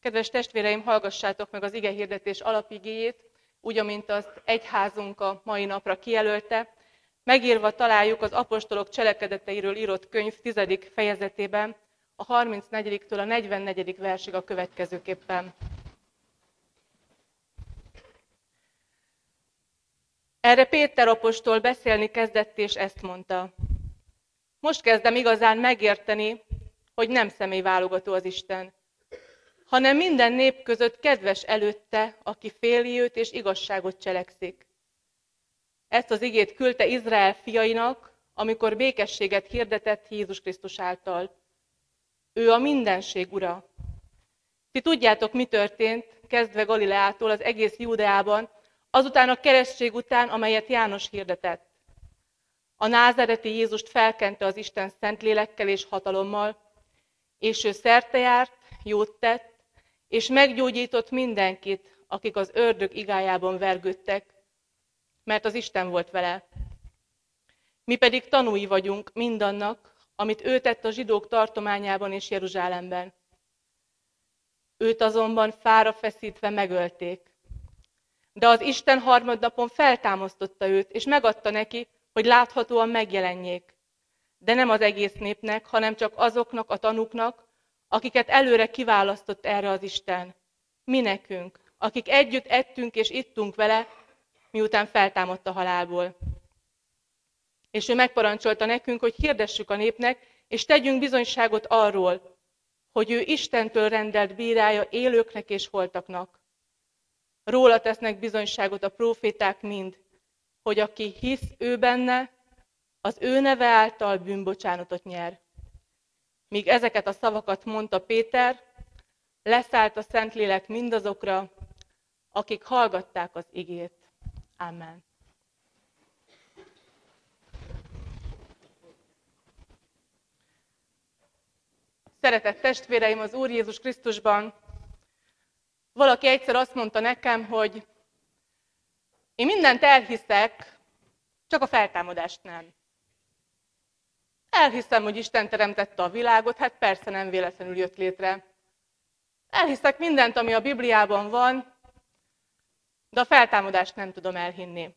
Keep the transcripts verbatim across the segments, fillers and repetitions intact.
Kedves testvéreim, hallgassátok meg az igehirdetés alapigéjét, úgy, amint azt egyházunk a mai napra kijelölte. Megírva találjuk az apostolok cselekedeteiről írott könyv tizedik fejezetében, a harmincnegyedik a negyvennegyedik versig a következőképpen. Erre Péter apostol beszélni kezdett, és ezt mondta: most kezdem igazán megérteni, hogy nem személyválogató az Isten, hanem minden nép között kedves előtte, aki féli őt és igazságot cselekszik. Ezt az igét küldte Izrael fiainak, amikor békességet hirdetett Jézus Krisztus által. Ő a mindenség ura. Ti tudjátok, mi történt, kezdve Galileától az egész Júdeában, azután a keresztség után, amelyet János hirdetett. A názáreti Jézust felkente az Isten Szentlélekkel és hatalommal, és ő szertejárt, jót tett, és meggyógyított mindenkit, akik az ördög igájában vergődtek, mert az Isten volt vele. Mi pedig tanúi vagyunk mindannak, amit ő tett a zsidók tartományában és Jeruzsálemben. Őt azonban fára feszítve megölték. De az Isten harmadnapon feltámasztotta őt, és megadta neki, hogy láthatóan megjelenjék. De nem az egész népnek, hanem csak azoknak a tanúknak, akiket előre kiválasztott erre az Isten. Mi nekünk, akik együtt ettünk és ittunk vele, miután feltámadt a halálból. És ő megparancsolta nekünk, hogy hirdessük a népnek, és tegyünk bizonyságot arról, hogy ő Istentől rendelt bírája élőknek és holtaknak. Róla tesznek bizonyságot a próféták mind, hogy aki hisz ő benne, az ő neve által bűnbocsánatot nyer. Míg ezeket a szavakat mondta Péter, leszállt a Szentlélek mindazokra, akik hallgatták az igét. Amen. Szeretett testvéreim az Úr Jézus Krisztusban, valaki egyszer azt mondta nekem, hogy én mindent elhiszek, csak a feltámadást nem. Elhiszem, hogy Isten teremtette a világot, hát persze nem véletlenül jött létre. Elhiszek mindent, ami a Bibliában van, de a feltámadást nem tudom elhinni.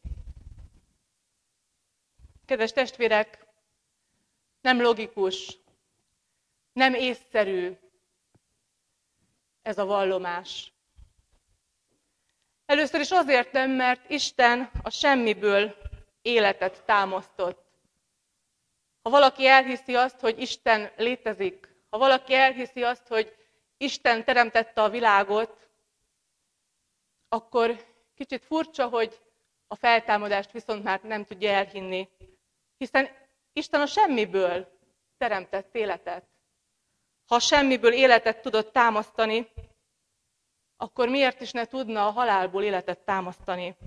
Kedves testvérek, nem logikus, nem észszerű ez a vallomás. Először is azért nem, mert Isten a semmiből életet támasztott. Ha valaki elhiszi azt, hogy Isten létezik, ha valaki elhiszi azt, hogy Isten teremtette a világot, akkor kicsit furcsa, hogy a feltámadást viszont már nem tudja elhinni. Hiszen Isten a semmiből teremtett életet. Ha a semmiből életet tudott támasztani, akkor miért is ne tudna a halálból életet támasztani?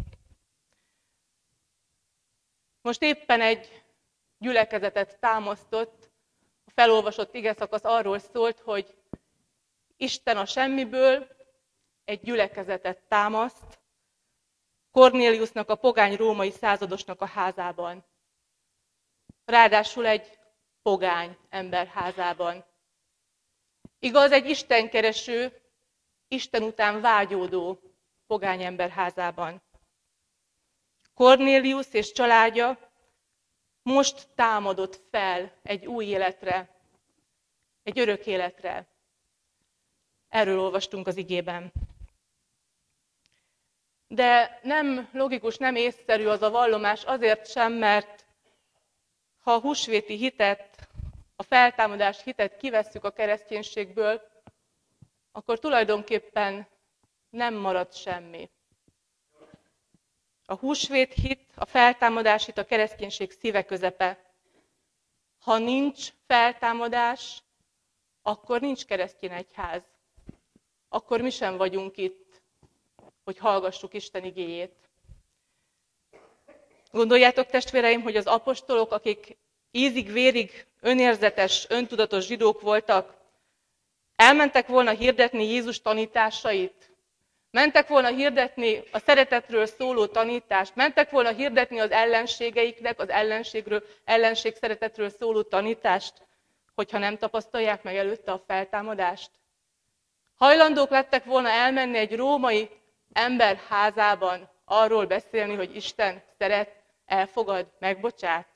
Most éppen egy gyülekezetet támasztott, a felolvasott igeszakasz arról szólt, hogy Isten a semmiből egy gyülekezetet támaszt, Kornéliusnak, a pogány római századosnak a házában. Ráadásul egy pogány ember házában. Igaz, egy istenkereső, Isten után vágyódó pogány ember házában. Kornélius és családja most támadott fel egy új életre, egy örök életre. Erről olvastunk az igében. De nem logikus, nem észszerű az a vallomás azért sem, mert ha a húsvéti hitet, a feltámadás hitet kivesszük a kereszténységből, akkor tulajdonképpen nem marad semmi. A húsvét hit, a feltámadás hit a kereszténység szíve közepe. Ha nincs feltámadás, akkor nincs keresztény egyház. Akkor mi sem vagyunk itt, hogy hallgassuk Isten igéjét. Gondoljátok, testvéreim, hogy az apostolok, akik ízig-vérig önérzetes, öntudatos zsidók voltak, elmentek volna hirdetni Jézus tanításait, mentek volna hirdetni a szeretetről szóló tanítást, mentek volna hirdetni az ellenségeiknek, az ellenségről, ellenség szeretetről szóló tanítást, hogyha nem tapasztalják meg előtte a feltámadást. Hajlandók lettek volna elmenni egy római ember házában arról beszélni, hogy Isten szeret, elfogad, megbocsát?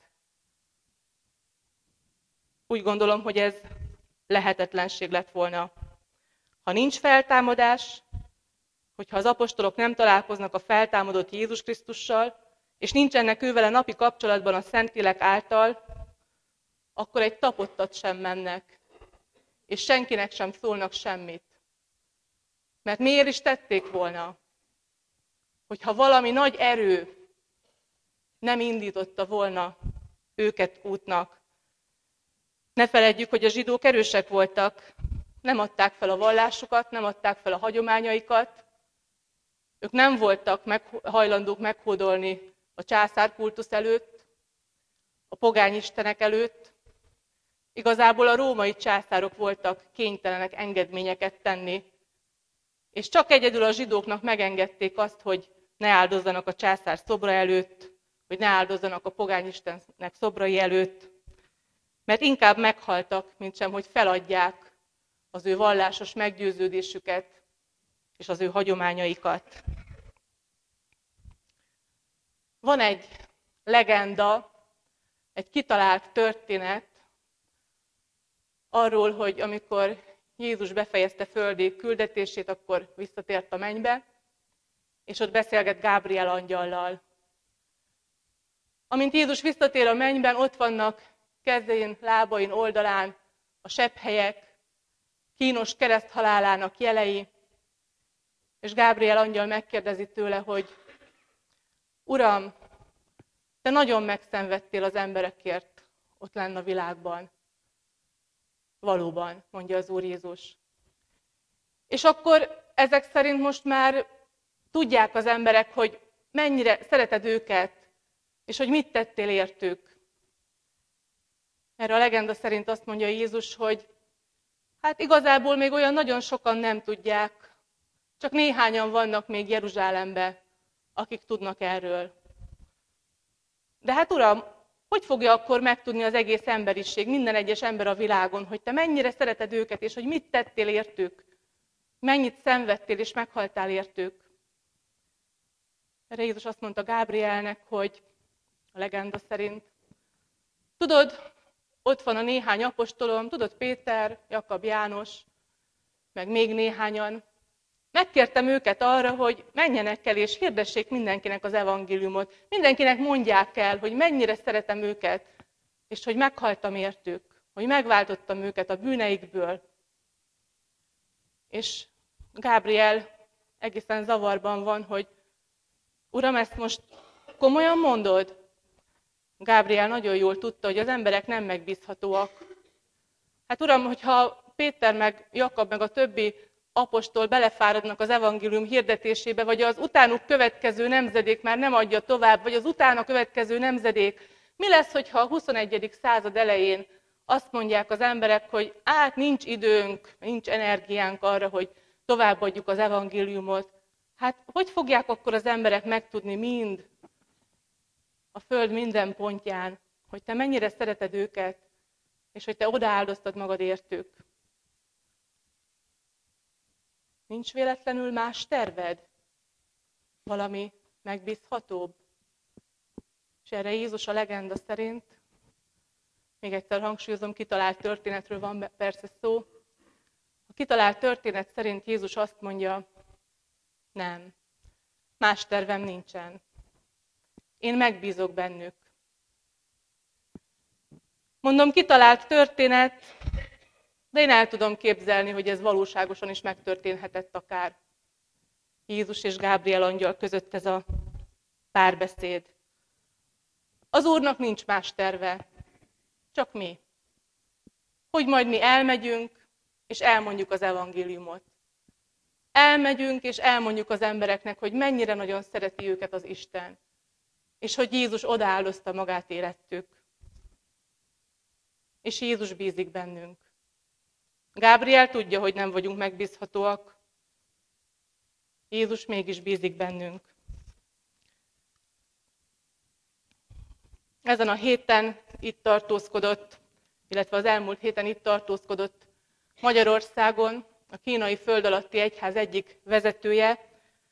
Úgy gondolom, hogy ez lehetetlenség lett volna. Ha nincs feltámadás, hogyha az apostolok nem találkoznak a feltámadott Jézus Krisztussal, és nincsenek ővele napi kapcsolatban a Szentlélek által, akkor egy tapottat sem mennek, és senkinek sem szólnak semmit. Mert miért is tették volna? Hogyha valami nagy erő nem indította volna őket útnak. Ne feledjük, hogy a zsidók erősek voltak, nem adták fel a vallásukat, nem adták fel a hagyományaikat, ők nem voltak meg, hajlandók meghódolni a császárkultusz előtt, a pogány istenek előtt. Igazából a római császárok voltak kénytelenek engedményeket tenni, és csak egyedül a zsidóknak megengedték azt, hogy ne áldozzanak a császár szobra előtt, hogy ne áldozzanak a pogány istennek szobrai előtt, mert inkább meghaltak, mint sem, hogy feladják az ő vallásos meggyőződésüket és az ő hagyományaikat. Van egy legenda, egy kitalált történet arról, hogy amikor Jézus befejezte földi küldetését, akkor visszatért a mennybe, és ott beszélget Gábriel angyallal. Amint Jézus visszatér a mennyben, ott vannak kezén, lábain, oldalán a sebhelyek, kínos kereszthalálának jelei, és Gábriel angyal megkérdezi tőle, hogy Uram, te nagyon megszenvedtél az emberekért ott lenn a világban. Valóban, mondja az Úr Jézus. És akkor ezek szerint most már tudják az emberek, hogy mennyire szereted őket, és hogy mit tettél értük. Erre a legenda szerint azt mondja Jézus, hogy hát igazából még olyan nagyon sokan nem tudják, csak néhányan vannak még Jeruzsálemben, akik tudnak erről. De hát Uram, hogy fogja akkor megtudni az egész emberiség, minden egyes ember a világon, hogy te mennyire szereted őket, és hogy mit tettél értük, mennyit szenvedtél és meghaltál értük. Erre Jézus azt mondta Gábrielnek, hogy a legenda szerint, tudod, ott van a néhány apostolom, tudod, Péter, Jakab, János, meg még néhányan. Megkértem őket arra, hogy menjenek el és hirdessék mindenkinek az evangéliumot. Mindenkinek mondják el, hogy mennyire szeretem őket, és hogy meghaltam értük, hogy megváltottam őket a bűneikből. És Gábriel egészen zavarban van, hogy Uram, ezt most komolyan mondod? Gábriel nagyon jól tudta, hogy az emberek nem megbízhatóak. Hát Uram, hogyha Péter meg Jakab meg a többi apostol belefáradnak az evangélium hirdetésébe, vagy az utánuk következő nemzedék már nem adja tovább, vagy az utána következő nemzedék, mi lesz, hogyha a huszonegyedik század elején azt mondják az emberek, hogy át nincs időnk, nincs energiánk arra, hogy továbbadjuk az evangéliumot. Hát hogy fogják akkor az emberek megtudni mind, a föld minden pontján, hogy te mennyire szereted őket, és hogy te odaáldoztad magad értük. Nincs véletlenül más terved? Valami megbízhatóbb? És erre Jézus a legenda szerint, még egyszer hangsúlyozom, kitalált történetről van persze szó. A kitalált történet szerint Jézus azt mondja, nem, más tervem nincsen. Én megbízok bennük. Mondom, kitalált történet, de én el tudom képzelni, hogy ez valóságosan is megtörténhetett akár. Jézus és Gábriel angyal között ez a párbeszéd. Az Úrnak nincs más terve, csak mi. Hogy majd mi elmegyünk, és elmondjuk az evangéliumot. Elmegyünk, és elmondjuk az embereknek, hogy mennyire nagyon szereti őket az Isten, és hogy Jézus odaáldozta magát érettük. És Jézus bízik bennünk. Gábriel tudja, hogy nem vagyunk megbízhatóak. Jézus mégis bízik bennünk. Ezen a héten itt tartózkodott, illetve az elmúlt héten itt tartózkodott Magyarországon a kínai föld alatti egyház egyik vezetője,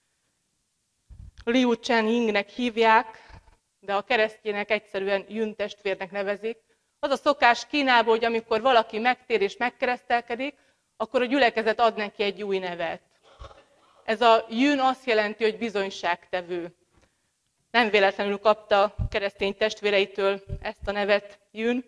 Liu Chen-yingnek hívják, de a keresztjének egyszerűen Jün testvérnek nevezik. Az a szokás Kínában, hogy amikor valaki megtér és megkeresztelkedik, akkor a gyülekezet ad neki egy új nevet. Ez a Jün azt jelenti, hogy bizonyságtevő. Nem véletlenül kapta keresztény testvéreitől ezt a nevet, Jün.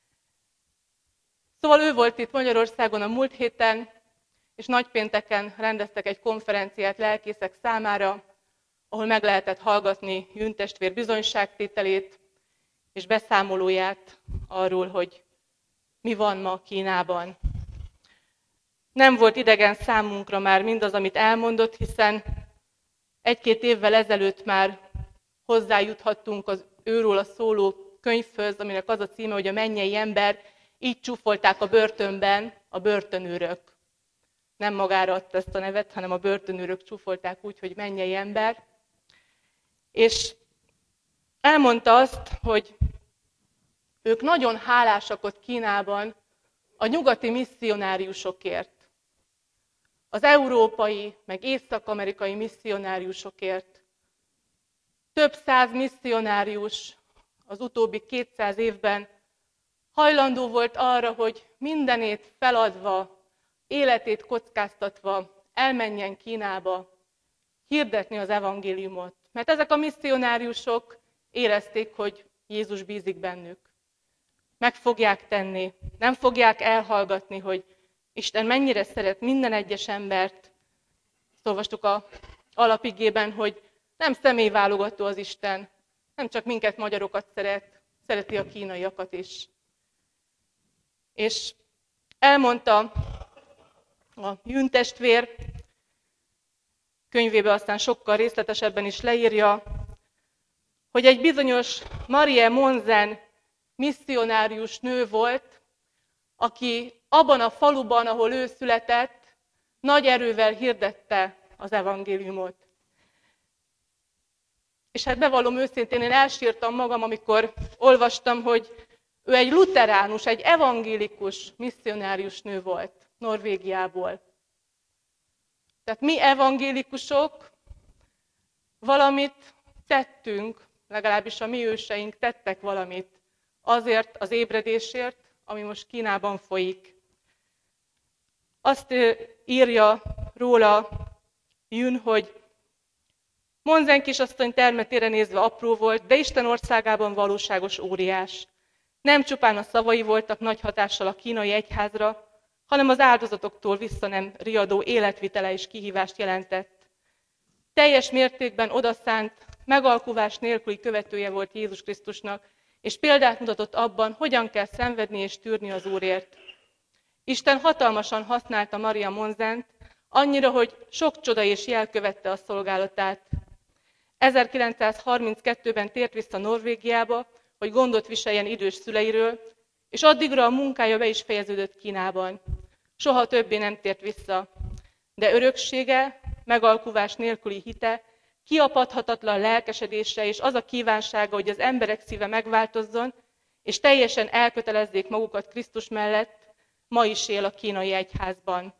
Szóval ő volt itt Magyarországon a múlt héten, és nagypénteken rendeztek egy konferenciát lelkészek számára, ahol meg lehetett hallgatni Jün testvér bizonyságtételét és beszámolóját arról, hogy mi van ma Kínában. Nem volt idegen számunkra már mindaz, amit elmondott, hiszen egy-két évvel ezelőtt már hozzájuthattunk az őróla szóló könyvhöz, aminek az a címe, hogy a mennyei ember, így csúfolták a börtönben a börtönőrök. Nem magára adta ezt a nevet, hanem a börtönőrök csúfolták úgy, hogy mennyei ember. És elmondta azt, hogy ők nagyon hálásak ott Kínában a nyugati misszionáriusokért, az európai, meg észak-amerikai misszionáriusokért. Több száz misszionárius az utóbbi kétszáz évben hajlandó volt arra, hogy mindenét feladva, életét kockáztatva elmenjen Kínába hirdetni az evangéliumot. Mert ezek a misszionáriusok érezték, hogy Jézus bízik bennük. Meg fogják tenni, nem fogják elhallgatni, hogy Isten mennyire szeret minden egyes embert. Ezt olvastuk az alapigében, hogy nem személyválogató az Isten, nem csak minket magyarokat szeret, szereti a kínaiakat is. És elmondta a Jün testvér, könyvébe aztán sokkal részletesebben is leírja, hogy egy bizonyos Marie Monzen misszionárius nő volt, aki abban a faluban, ahol ő született, nagy erővel hirdette az evangéliumot. És hát bevallom őszintén, én elsírtam magam, amikor olvastam, hogy ő egy luteránus, egy evangélikus misszionárius nő volt Norvégiából. Tehát mi evangélikusok valamit tettünk, legalábbis a mi őseink tettek valamit azért az ébredésért, ami most Kínában folyik. Azt írja róla Jün, hogy Monzen kisasszony termetére nézve apró volt, de Isten országában valóságos óriás. Nem csupán a szavai voltak nagy hatással a kínai egyházra, hanem az áldozatoktól vissza nem riadó életvitele és kihívást jelentett. Teljes mértékben odaszánt, megalkuvás nélküli követője volt Jézus Krisztusnak, és példát mutatott abban, hogyan kell szenvedni és tűrni az Úrért. Isten hatalmasan használta Maria Monzent, annyira, hogy sok csoda és jel követte a szolgálatát. ezerkilencszázharminckettőben tért vissza Norvégiába, hogy gondot viseljen idős szüleiről, és addigra a munkája be is fejeződött Kínában. Soha többé nem tért vissza, de öröksége, megalkuvás nélküli hite, kiapadhatatlan lelkesedése és az a kívánsága, hogy az emberek szíve megváltozzon, és teljesen elkötelezzék magukat Krisztus mellett, ma is él a kínai egyházban.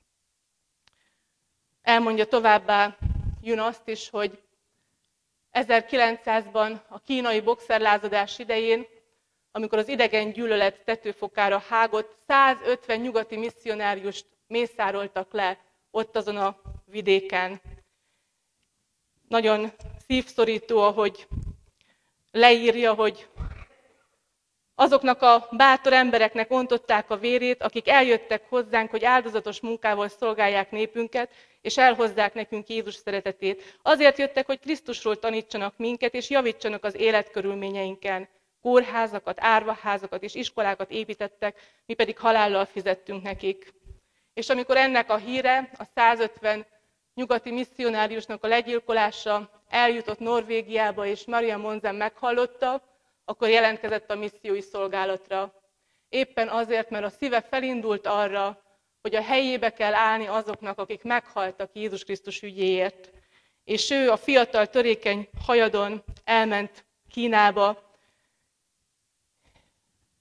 Elmondja továbbá Jün azt is, hogy ezerkilencszázban a kínai boxerlázadás idején, amikor az idegen gyűlölet tetőfokára hágott, százötven nyugati misszionáriust mészároltak le ott azon a vidéken. Nagyon szívszorító, ahogy leírja, hogy azoknak a bátor embereknek ontották a vérét, akik eljöttek hozzánk, hogy áldozatos munkával szolgálják népünket, és elhozzák nekünk Jézus szeretetét. Azért jöttek, hogy Krisztusról tanítsanak minket, és javítsanak az életkörülményeinken. Kórházakat, árvaházakat és iskolákat építettek, mi pedig halállal fizettünk nekik. És amikor ennek a híre, a százötven nyugati misszionáriusnak a legyilkolása eljutott Norvégiába, és Maria Monzen meghallotta, akkor jelentkezett a missziói szolgálatra. Éppen azért, mert a szíve felindult arra, hogy a helyébe kell állni azoknak, akik meghaltak Jézus Krisztus ügyéért. És ő a fiatal, törékeny hajadon elment Kínába.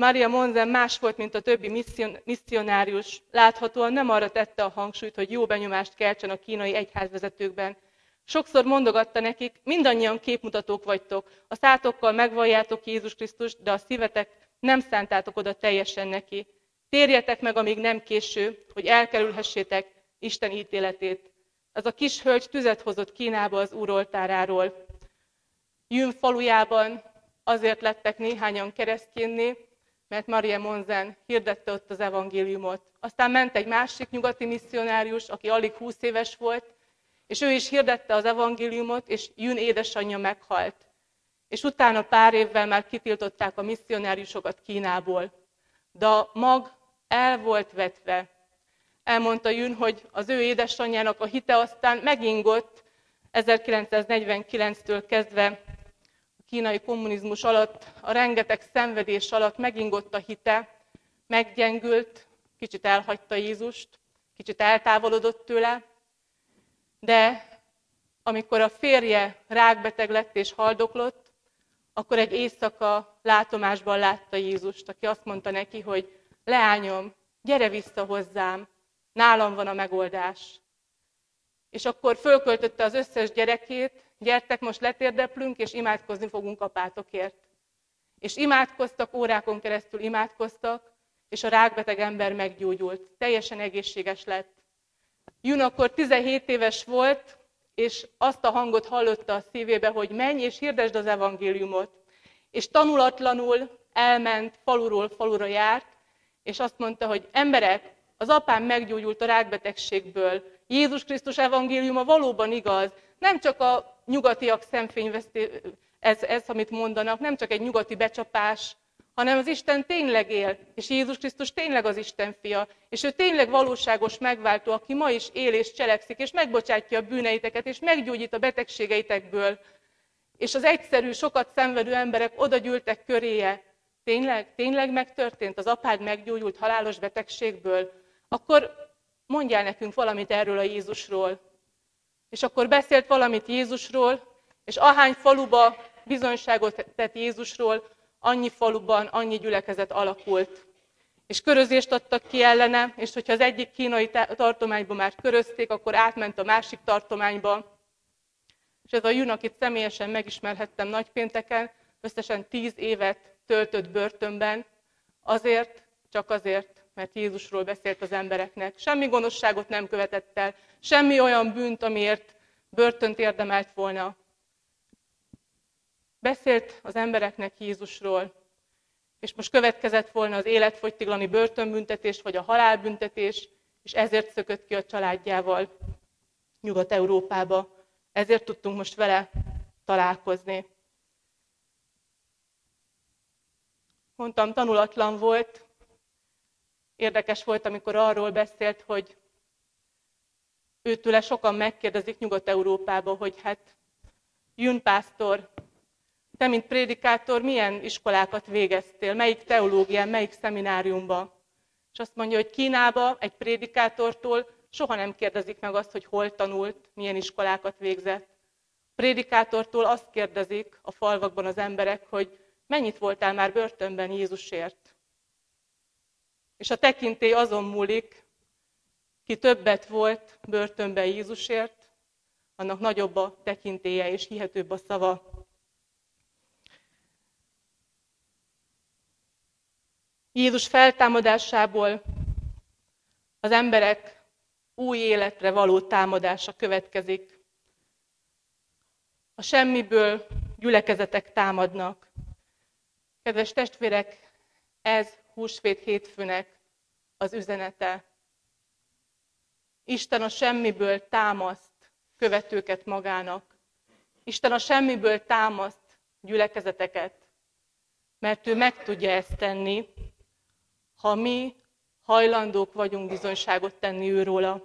Maria Monzen más volt, mint a többi misszion, misszionárius. Láthatóan nem arra tette a hangsúlyt, hogy jó benyomást keltsen a kínai egyházvezetőkben. Sokszor mondogatta nekik, mindannyian képmutatók vagytok, a szátokkal megvalljátok Jézus Krisztust, de a szívetek nem szántátok oda teljesen neki. Térjetek meg, amíg nem késő, hogy elkerülhessétek Isten ítéletét. Ez a kis hölgy tüzet hozott Kínába az Úr oltáráról. Yun falujában azért lettek néhányan keresztjénné, mert Maria Monzen hirdette ott az evangéliumot. Aztán ment egy másik nyugati misszionárius, aki alig húsz éves volt, és ő is hirdette az evangéliumot, és Yun édesanyja meghalt. És utána pár évvel már kitiltották a misszionáriusokat Kínából. De a mag el volt vetve. Elmondta Yun, hogy az ő édesanyjának a hite aztán megingott ezerkilencszáznegyvenkilenctől kezdve a kínai kommunizmus alatt, a rengeteg szenvedés alatt megingott a hite, meggyengült, kicsit elhagyta Jézust, kicsit eltávolodott tőle, de amikor a férje rákbeteg lett és haldoklott, akkor egy éjszaka látomásban látta Jézust, aki azt mondta neki, hogy leányom, gyere vissza hozzám, nálam van a megoldás. És akkor fölköltötte az összes gyerekét, gyertek, most letérdeplünk, és imádkozni fogunk apátokért. És imádkoztak, órákon keresztül imádkoztak, és a rákbeteg ember meggyógyult, teljesen egészséges lett. Yun akkor tizenhét éves volt, és azt a hangot hallotta a szívébe, hogy menj és hirdesd az evangéliumot. És tanulatlanul elment, faluról falura járt, és azt mondta, hogy emberek, az apám meggyógyult a rákbetegségből. Jézus Krisztus evangéliuma valóban igaz. Nem csak a nyugatiak szemfényveszté, ez, ez, amit mondanak, nem csak egy nyugati becsapás, hanem az Isten tényleg él, és Jézus Krisztus tényleg az Isten fia, és ő tényleg valóságos megváltó, aki ma is él és cselekszik, és megbocsátja a bűneiteket, és meggyógyít a betegségeitekből. És az egyszerű, sokat szenvedő emberek oda gyűltek köréje. Tényleg, tényleg megtörtént? Az apád meggyógyult halálos betegségből? Akkor mondjál nekünk valamit erről a Jézusról. És akkor beszélt valamit Jézusról, és ahány faluba bizonyságot tett Jézusról, annyi faluban, annyi gyülekezet alakult. És körözést adtak ki ellene, és hogyha az egyik kínai tartományba már körözték, akkor átment a másik tartományba. És ez a Yun, akit személyesen megismerhettem nagypénteken, összesen tíz évet töltött börtönben, azért, csak azért, mert Jézusról beszélt az embereknek. Semmi gonoszságot nem követett el, semmi olyan bűnt, amiért börtönt érdemelt volna. Beszélt az embereknek Jézusról, és most következett volna az életfogytiglani börtönbüntetés, vagy a halálbüntetés, és ezért szökött ki a családjával Nyugat-Európába. Ezért tudtunk most vele találkozni. Mondtam, tanulatlan volt. Érdekes volt, amikor arról beszélt, hogy őtőle sokan megkérdezik Nyugat-Európába, hogy hát Yun pásztor, te, mint prédikátor, milyen iskolákat végeztél, melyik teológián, melyik szemináriumban? És azt mondja, hogy Kínába egy prédikátortól soha nem kérdezik meg azt, hogy hol tanult, milyen iskolákat végzett. A prédikátortól azt kérdezik a falvakban az emberek, hogy mennyit voltál már börtönben Jézusért. És a tekintély azon múlik, ki többet volt börtönben Jézusért, annak nagyobb a tekintélye és hihetőbb a szava. Jézus feltámadásából az emberek új életre való támadása következik. A semmiből gyülekezetek támadnak. Kedves testvérek, ez húsvét hétfőnek az üzenete. Isten a semmiből támaszt követőket magának. Isten a semmiből támaszt gyülekezeteket, mert ő meg tudja ezt tenni, ha mi hajlandók vagyunk bizonyságot tenni őróla.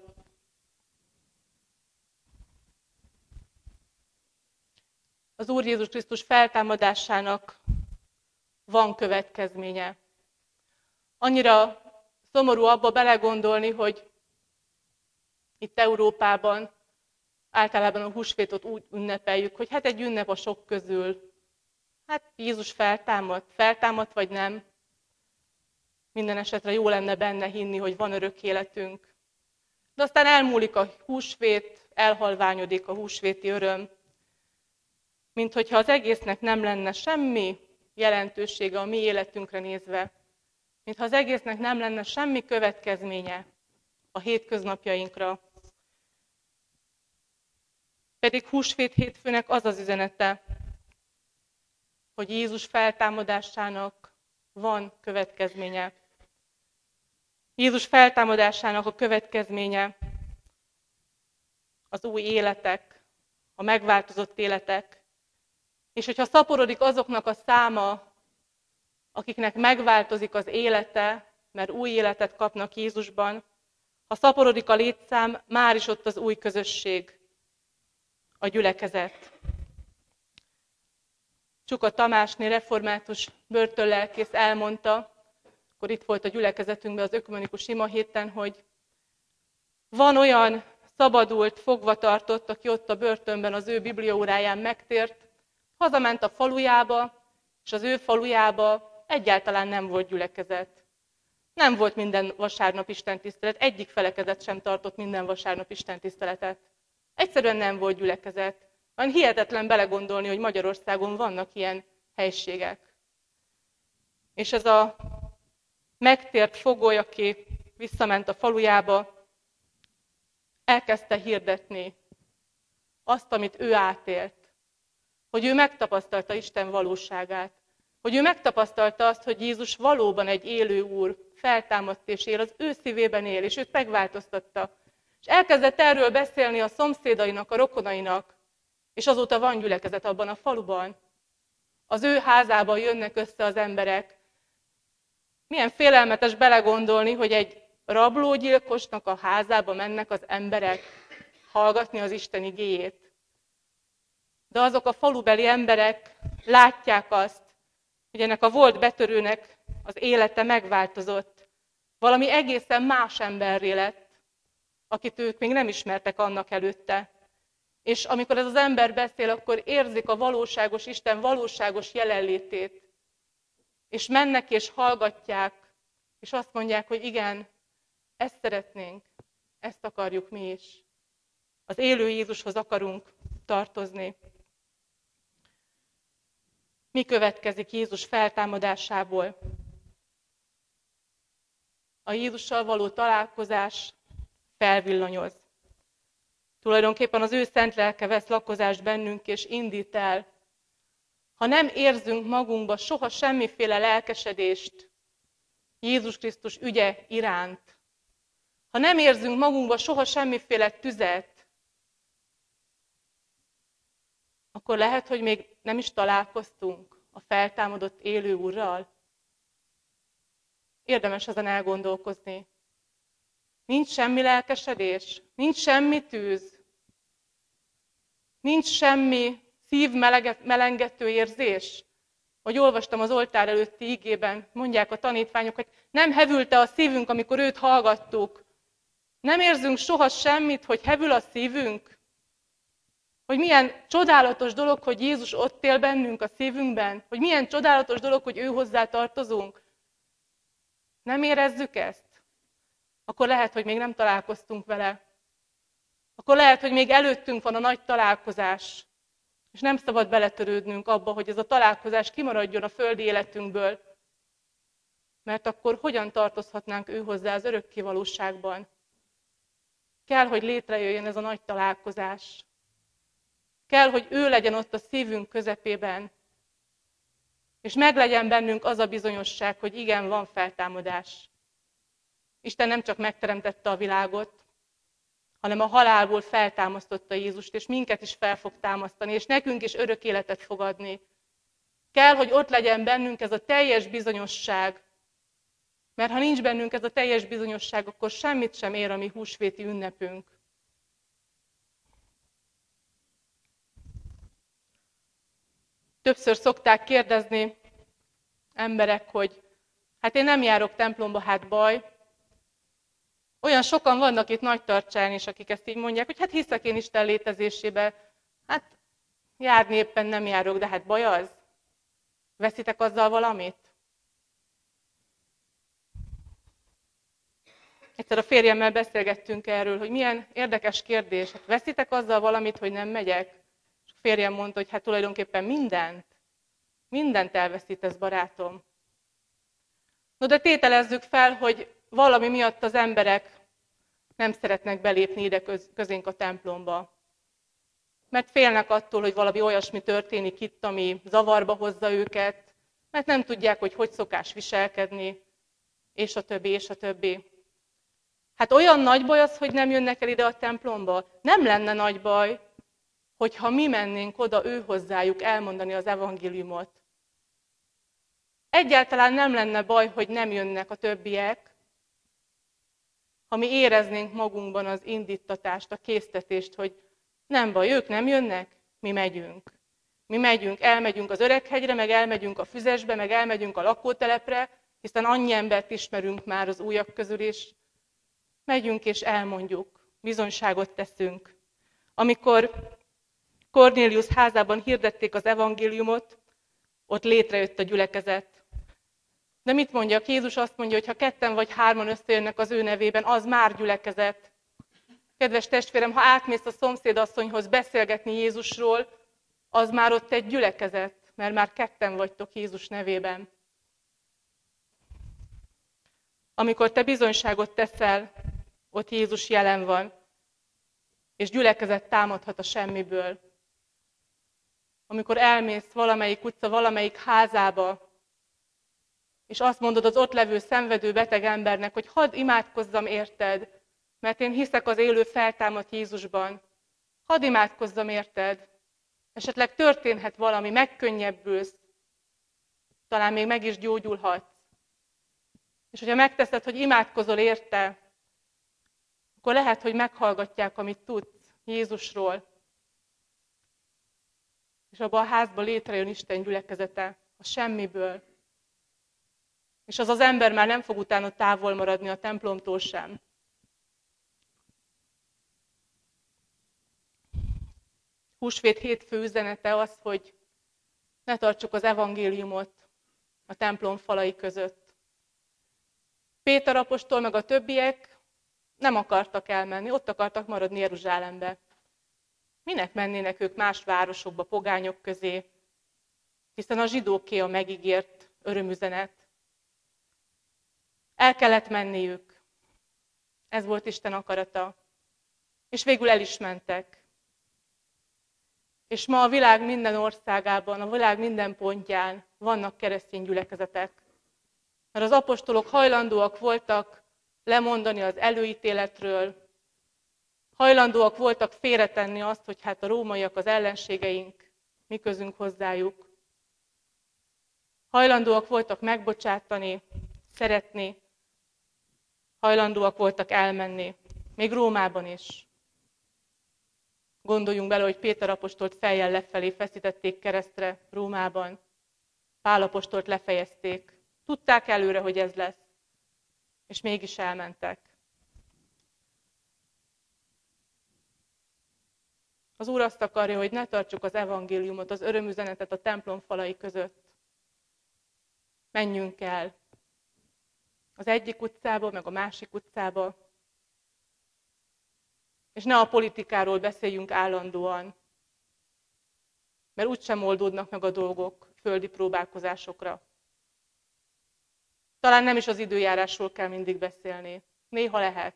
Az Úr Jézus Krisztus feltámadásának van következménye. Annyira szomorú abba belegondolni, hogy itt Európában általában a húsvétot úgy ünnepeljük, hogy hát egy ünnep a sok közül. Hát Jézus feltámadt, feltámadt vagy nem. minden esetre jó lenne benne hinni, hogy van örök életünk. De aztán elmúlik a húsvét, elhalványodik a húsvéti öröm, mint hogyha az egésznek nem lenne semmi jelentősége a mi életünkre nézve, mintha az egésznek nem lenne semmi következménye a hétköznapjainkra. Pedig húsvét hétfőnek az az üzenete, hogy Jézus feltámadásának van következménye. Jézus feltámadásának a következménye az új életek, a megváltozott életek, és hogyha szaporodik azoknak a száma, akiknek megváltozik az élete, mert új életet kapnak Jézusban, ha szaporodik a létszám, már is ott az új közösség, a gyülekezet. Csuka Tamásné református börtönlelkész elmondta, akkor itt volt a gyülekezetünkben az ökumenikus imahéten, hogy van olyan szabadult, fogvatartott, aki ott a börtönben az ő bibliaóráján megtért, hazament a falujába, és az ő falujába egyáltalán nem volt gyülekezet. Nem volt minden vasárnap istentisztelet, egyik felekezet sem tartott minden vasárnap istentiszteletet. Egyszerűen nem volt gyülekezet. Van hihetetlen belegondolni, hogy Magyarországon vannak ilyen helységek. És ez a megtért fogoly, aki visszament a falujába, elkezdte hirdetni azt, amit ő átélt. Hogy ő megtapasztalta Isten valóságát. Hogy ő megtapasztalta azt, hogy Jézus valóban egy élő Úr, feltámadt és él, az ő szívében él, és őt megváltoztatta. És elkezdett erről beszélni a szomszédainak, a rokonainak, és azóta van gyülekezet abban a faluban. Az ő házában jönnek össze az emberek. Milyen félelmetes belegondolni, hogy egy rablógyilkosnak a házába mennek az emberek hallgatni az Isten igéjét. De azok a falubeli emberek látják azt, hogy ennek a volt betörőnek az élete megváltozott. Valami egészen más emberré lett, akit ők még nem ismertek annak előtte. És amikor ez az ember beszél, akkor érzik a valóságos Isten valóságos jelenlétét. És mennek és hallgatják, és azt mondják, hogy igen, ezt szeretnénk, ezt akarjuk mi is. Az élő Jézushoz akarunk tartozni. Mi következik Jézus feltámadásából? A Jézussal való találkozás felvillanyoz. Tulajdonképpen az ő szent lelke vesz lakozást bennünk, és indít el. Ha nem érzünk magunkba soha semmiféle lelkesedést Jézus Krisztus ügye iránt, ha nem érzünk magunkba soha semmiféle tüzet, akkor lehet, hogy még nem is találkoztunk a feltámadott élő Úrral. Érdemes ezen elgondolkozni. Nincs semmi lelkesedés, nincs semmi tűz, nincs semmi szívmelengető érzés. Hogy olvastam az oltár előtti igében, mondják a tanítványok, hogy nem hevülte a szívünk, amikor őt hallgattuk. Nem érzünk soha semmit, hogy hevül a szívünk. Hogy milyen csodálatos dolog, hogy Jézus ott él bennünk a szívünkben. Hogy milyen csodálatos dolog, hogy ő hozzá tartozunk. Nem érezzük ezt? Akkor lehet, hogy még nem találkoztunk vele. Akkor lehet, hogy még előttünk van a nagy találkozás. És nem szabad beletörődnünk abba, hogy ez a találkozás kimaradjon a földi életünkből. Mert akkor hogyan tartozhatnánk ő hozzá az örökké valóságban? Kell, hogy létrejöjjön ez a nagy találkozás. Kell, hogy ő legyen ott a szívünk közepében. És meglegyen bennünk az a bizonyosság, hogy igen, van feltámadás. Isten nem csak megteremtette a világot, hanem a halálból feltámasztotta Jézust, és minket is fel fog támasztani, és nekünk is örök életet fog adni. Kell, hogy ott legyen bennünk ez a teljes bizonyosság, mert ha nincs bennünk ez a teljes bizonyosság, akkor semmit sem ér a mi húsvéti ünnepünk. Többször szokták kérdezni emberek, hogy hát én nem járok templomba, hát baj. Olyan sokan vannak itt Nagytarcsán is, akik ezt így mondják, hogy hát hiszek én Isten létezésébe. Hát járni éppen nem járok, de hát baj az? Veszitek azzal valamit? Egyszer a férjemmel beszélgettünk erről, hogy milyen érdekes kérdés. Hát veszitek azzal valamit, hogy nem megyek? És a férjem mondta, hogy hát tulajdonképpen mindent. Mindent elveszítesz, barátom. No, de tételezzük fel, hogy valami miatt az emberek nem szeretnek belépni ide közénk a templomba. Mert félnek attól, hogy valami olyasmi történik itt, ami zavarba hozza őket, mert nem tudják, hogy hogy szokás viselkedni, és a többi, és a többi. Hát olyan nagy baj az, hogy nem jönnek el ide a templomba? Nem lenne nagy baj, hogyha mi mennénk oda ő hozzájuk elmondani az evangéliumot. Egyáltalán nem lenne baj, hogy nem jönnek a többiek, ha mi éreznénk magunkban az indítatást, a késztetést, hogy nem baj, ők nem jönnek, mi megyünk. Mi megyünk, elmegyünk az Öreghegyre, meg elmegyünk a Füzesbe, meg elmegyünk a lakótelepre, hiszen annyi embert ismerünk már az újak közül is. Megyünk és elmondjuk, bizonyságot teszünk. Amikor Kornélius házában hirdették az evangéliumot, ott létrejött a gyülekezet. De mit mondjak? Jézus azt mondja, hogy ha ketten vagy hárman összejönnek az ő nevében, az már gyülekezet. Kedves testvérem, ha átmész a szomszédasszonyhoz beszélgetni Jézusról, az már ott egy gyülekezet, mert már ketten vagytok Jézus nevében. Amikor te bizonyságot teszel, ott Jézus jelen van, és gyülekezet támadhat a semmiből. Amikor elmész valamelyik utca, valamelyik házába, és azt mondod az ott levő szenvedő beteg embernek, hogy hadd imádkozzam érted, mert én hiszek az élő feltámadt Jézusban. Hadd imádkozzam érted. Esetleg történhet valami, megkönnyebbülsz, talán még meg is gyógyulhatsz. És hogyha megteszed, hogy imádkozol érte, akkor lehet, hogy meghallgatják, amit tudsz Jézusról. És abban a házban létrejön Isten gyülekezete, a semmiből. És az az ember már nem fog utána távol maradni a templomtól sem. Húsvét hétfő üzenete az, hogy ne tartsuk az evangéliumot a templom falai között. Péter apostol meg a többiek nem akartak elmenni, ott akartak maradni Jeruzsálembe. Minek mennének ők más városokba, pogányok közé, hiszen a zsidóké a megígért örömüzenet. El kellett menniük. Ez volt Isten akarata. És végül el is mentek. És ma a világ minden országában, a világ minden pontján vannak keresztény gyülekezetek. Mert az apostolok hajlandóak voltak lemondani az előítéletről, hajlandóak voltak félretenni azt, hogy hát a rómaiak az ellenségeink, mi közünk hozzájuk. Hajlandóak voltak megbocsátani, szeretni, hajlandóak voltak elmenni, még Rómában is. Gondoljunk bele, hogy Péter apostolt fejjel lefelé feszítették keresztre Rómában. Pál apostolt lefejezték. Tudták előre, hogy ez lesz. És mégis elmentek. Az Úr azt akarja, hogy ne tartsuk az evangéliumot, az örömüzenetet a templom falai között. Menjünk el. Az egyik utcába, meg a másik utcába. És ne a politikáról beszéljünk állandóan, mert úgysem oldódnak meg a dolgok földi próbálkozásokra. Talán nem is az időjárásról kell mindig beszélni. Néha lehet.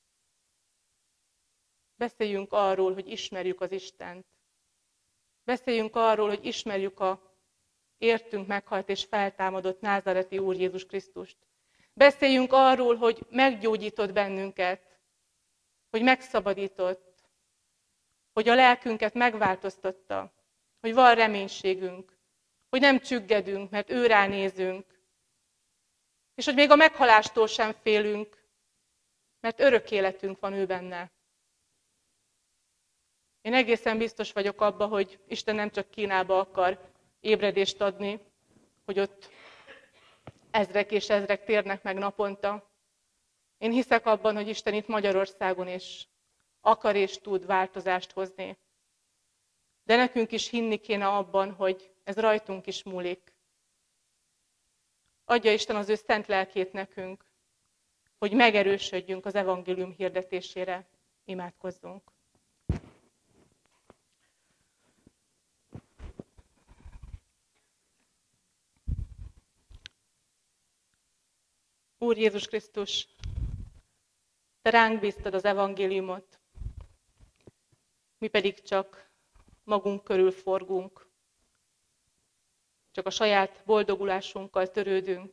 Beszéljünk arról, hogy ismerjük az Istent. Beszéljünk arról, hogy ismerjük a értünk meghalt és feltámadott názáreti Úr Jézus Krisztust. Beszéljünk arról, hogy meggyógyított bennünket, hogy megszabadított, hogy a lelkünket megváltoztatta, hogy van reménységünk, hogy nem csüggedünk, mert ő rá nézünk, és hogy még a meghalástól sem félünk, mert örök életünk van ő benne. Én egészen biztos vagyok abban, hogy Isten nem csak Kínába akar ébredést adni, hogy ott ezrek és ezrek térnek meg naponta. Én hiszek abban, hogy Isten itt Magyarországon is akar és tud változást hozni. De nekünk is hinni kéne abban, hogy ez rajtunk is múlik. Adja Isten az ő szent lelkét nekünk, hogy megerősödjünk az evangélium hirdetésére. Imádkozzunk. Úr Jézus Krisztus, Te ránk bíztad az evangéliumot, mi pedig csak magunk körül forgunk, csak a saját boldogulásunkkal törődünk.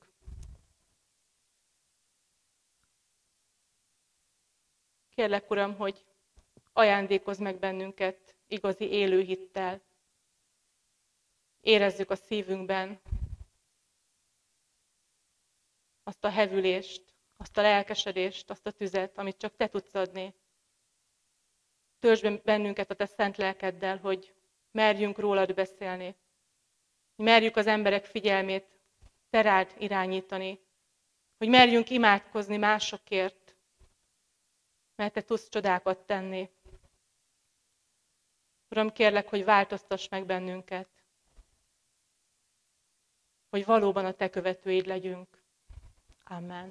Kérlek, Uram, hogy ajándékozz meg bennünket igazi élő hittel. Érezzük a szívünkben azt a hevülést, azt a lelkesedést, azt a tüzet, amit csak Te tudsz adni. Töltsd bennünket a Te szent lelkeddel, hogy merjünk rólad beszélni, hogy merjük az emberek figyelmét Te rád irányítani, hogy merjünk imádkozni másokért, mert Te tudsz csodákat tenni. Uram, kérlek, hogy változtass meg bennünket, hogy valóban a Te követőid legyünk. Amen.